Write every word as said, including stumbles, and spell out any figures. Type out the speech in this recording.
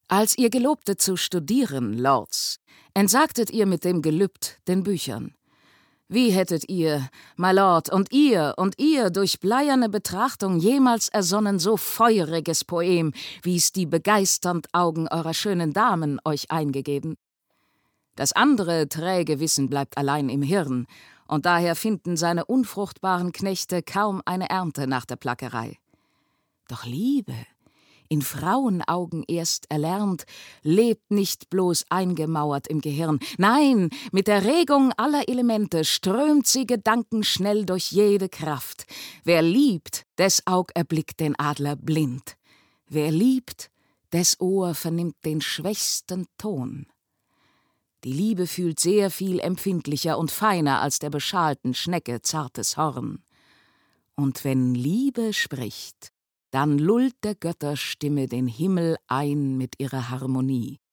Als ihr gelobtet zu studieren, Lords, entsagtet ihr mit dem Gelübd den Büchern. Wie hättet ihr, my Lord, und ihr, und ihr durch bleierne Betrachtung jemals ersonnen so feuriges Poem, wie's die begeisternd Augen eurer schönen Damen euch eingegeben? Das andere träge Wissen bleibt allein im Hirn, und daher finden seine unfruchtbaren Knechte kaum eine Ernte nach der Plackerei. Doch Liebe, in Frauenaugen erst erlernt, lebt nicht bloß eingemauert im Gehirn. Nein, mit der Regung aller Elemente strömt sie gedankenschnell durch jede Kraft. Wer liebt, des Aug erblickt den Adler blind. Wer liebt, des Ohr vernimmt den schwächsten Ton. Die Liebe fühlt sehr viel empfindlicher und feiner als der beschalten Schnecke zartes Horn. Und wenn Liebe spricht, dann lullt der Götterstimme den Himmel ein mit ihrer Harmonie.